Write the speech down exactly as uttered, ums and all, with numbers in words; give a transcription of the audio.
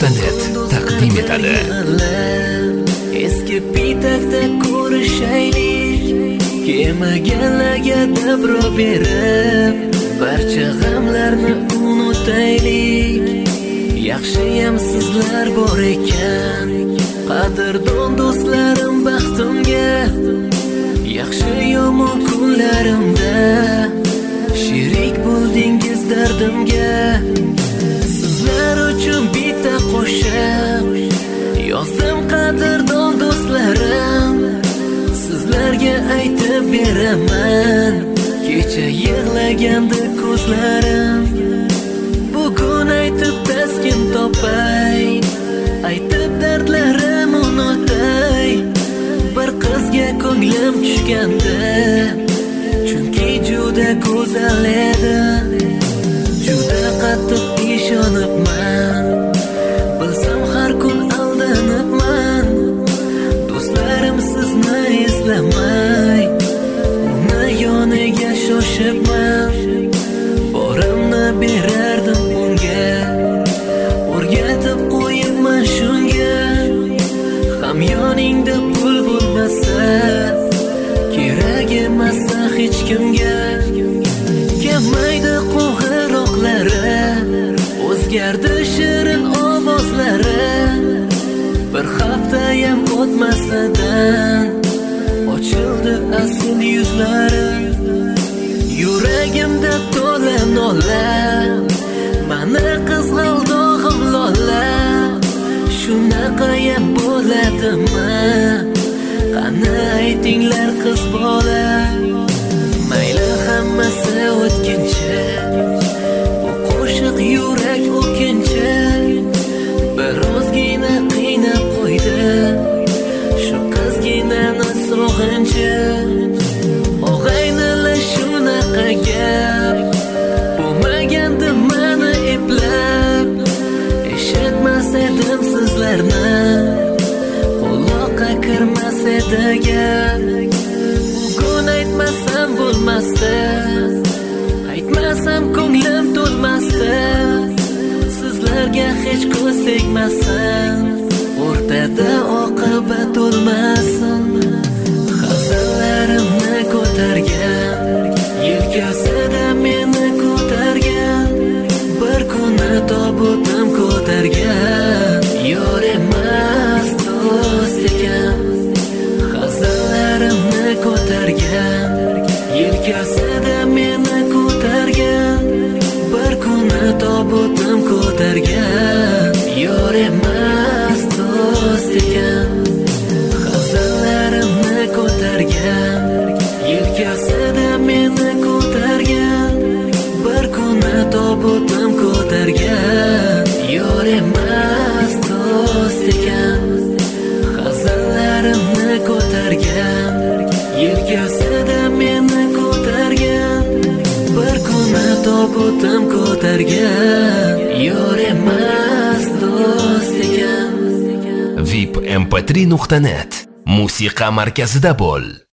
nuqta net taqdim etadi. Eski pitakda ko'rishaylik, kemaganlarga dabro berib, barcha g'amlarni unutaylik. Yaxshiyam sizlar bor ekan, qadrdon do'stlarim baxtimga, yaxshi yomon kunlarimda sherik bo'ldingiz dardimga. Sizlar uchun bitta qo'shiq yozdim qadrdon do'stlarim, sizlarga aytib beraman, kecha yig'laganda ko'zlarim. Bugun aytib taskin topay, aytib dardlarim unutay. Bir qizga ko'nglim tushganda, chunki juda go'zal edi, juda qattiq ishonibman, bilsam har kun aldanibman. Do'stlarim sizni eslamay, uni yoniga shoshibman, borimni berardim unga, o'rgatib qo'yibman shunga. Ham yoningda pul bo'lmasa, kerak emassa hech kimga. Kelmaydi qo'ng'iroqlari, o'zgardi shirin ovozlari. Bir haftayam o'tmasdan ochildi asl yuzlari. Yuragimda to'la nola, mana qizg'aldog'im lola. Shunaqayam bo'ladimi? Qani aytinglar qiz bola. Mayli hammasi o'tkinchi, bu qo'shiq yurak o'kinchi. Birozgina qiynab qo'ydi shu qizginani sog'inchi. Og'aynilar shunaqa gap bo'lmagandi mani eplab, eshitmas edim sizlarni, quloqqa kirmas edi gap. Bugun aytmasam bo'lmasdi, aytmasam ko'nglim to'lmasdi. Sizlarga hech ko'z tegmasin, o'rtada oqibat bo'lmasin. Hazallarimni ko'targan, yelkasida meni ko'targan, bir kuni tobutim ko'targan, yor emas do'st ekan. Hazallarimni ko'targan, yelkasida meni ko'targan, bir kuni tobutim ko'targan, yor emas do'st ekan. Hazallarimni ko'targan, yelkasida meni ko'targan, bir kuni tobutim ko'targan, yor emas do'st ekan. Hazallarimni ko'targan, yelkasida meni ko'targan, bir kuni tobutim ko'targan, yor emas do'st ekan. vip m p три nuqta net musiqa markazida bo'l.